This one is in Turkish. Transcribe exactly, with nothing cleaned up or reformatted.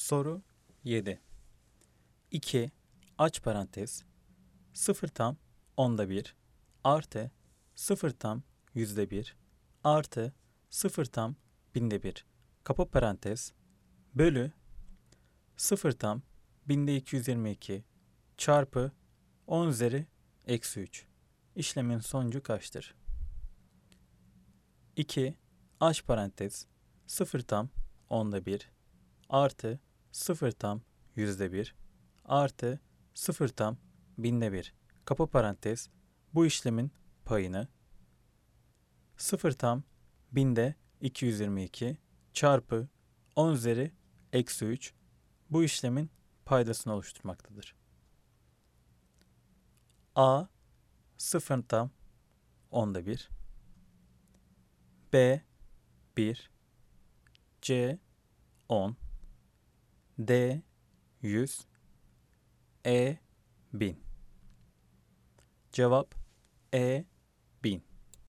Soru yedi. iki aç parantez sıfır tam onda bir artı sıfır tam yüzde bir artı sıfır tam binde bir kapa parantez bölü sıfır tam binde iki yüz yirmi iki çarpı on üzeri eksi üç. İşlemin sonucu kaçtır? iki aç parantez sıfır tam onda bir artı sıfır tam yüzde bir artı sıfır tam binde bir kapa parantez bu işlemin payını sıfır tam binde iki yüz yirmi iki çarpı on üzeri eksi üç bu işlemin paydasını oluşturmaktadır. A sıfır tam onda bir, B bir, C on, D yüz, E bin. Cevap E bin.